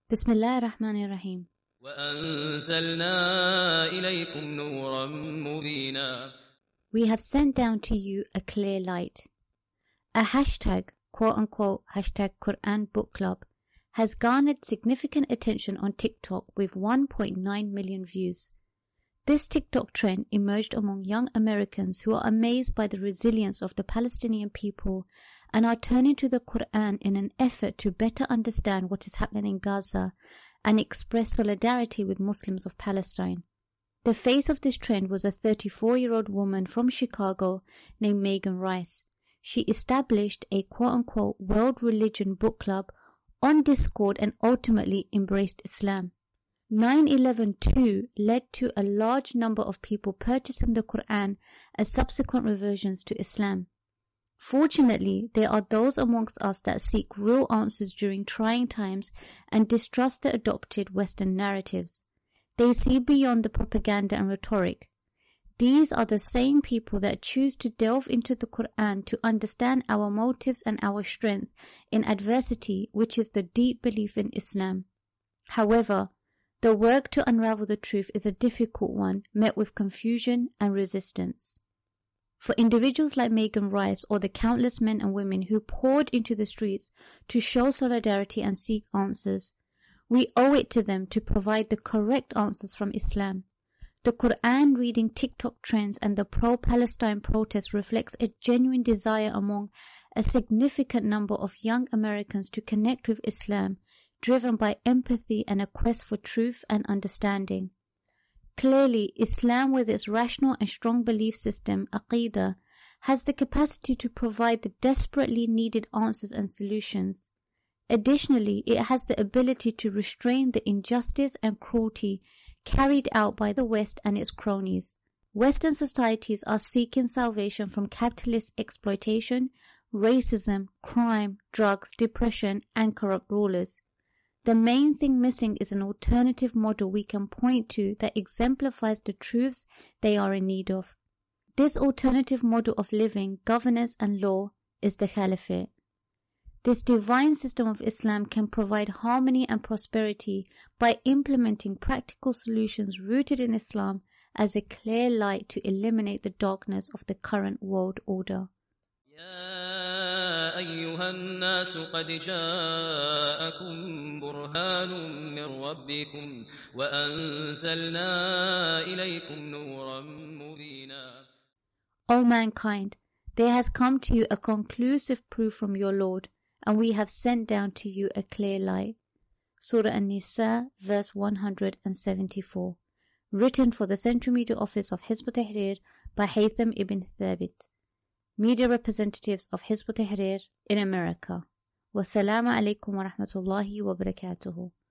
Bismillah ar-Rahman ar-Rahim. وَأَنزَلْنَا إِلَيْكُمْ نُورًا مُبِينًا. We have sent down to you a clear light. A hashtag, quote-unquote, hashtag Quran Book Club, has garnered significant attention on TikTok with 1.9 million views. This TikTok trend emerged among young Americans who are amazed by the resilience of the Palestinian people and are turning to the Quran in an effort to better understand what is happening in Gaza and express solidarity with Muslims of Palestine. The face of this trend was a 34-year-old woman from Chicago named Megan Rice. She established a quote-unquote world religion book club on Discord and ultimately embraced Islam. 9/11 too led to a large number of people purchasing the Quran as subsequent reversions to Islam. Fortunately, there are those amongst us that seek real answers during trying times and distrust the adopted Western narratives. They see beyond the propaganda and rhetoric. These are the same people that choose to delve into the Quran to understand our motives and our strength in adversity, which is the deep belief in Islam. However, the work to unravel the truth is a difficult one, met with confusion and resistance. For individuals like Megan Rice or the countless men and women who poured into the streets to show solidarity and seek answers, we owe it to them to provide the correct answers from Islam. The Quran reading TikTok trends and the pro-Palestine protests reflects a genuine desire among a significant number of young Americans to connect with Islam, driven by empathy and a quest for truth and understanding. Clearly, Islam with its rational and strong belief system, Aqidah, has the capacity to provide the desperately needed answers and solutions. Additionally, it has the ability to restrain the injustice and cruelty carried out by the West and its cronies. Western societies are seeking salvation from capitalist exploitation, racism, crime, drugs, depression, and corrupt rulers. The main thing missing is an alternative model we can point to that exemplifies the truths they are in need of. This alternative model of living, governance, and law is the Caliphate. This divine system of Islam can provide harmony and prosperity by implementing practical solutions rooted in Islam as a clear light to eliminate the darkness of the current world order. يا أيها الناس قد جاءكم برهان من ربكم وأنزلنا إليكم نورا مبينا. O mankind, there has come to you a conclusive proof from your Lord, and we have sent down to you a clear light. Surah An-Nisa, verse 174. Written for the Central Media Office of Hizb ut-Tahrir by Haytham ibn Thabit. Media representatives of Hizb ut-Tahrir in America. Wassalamu alaikum wa rahmatullahi wa barakatuhu.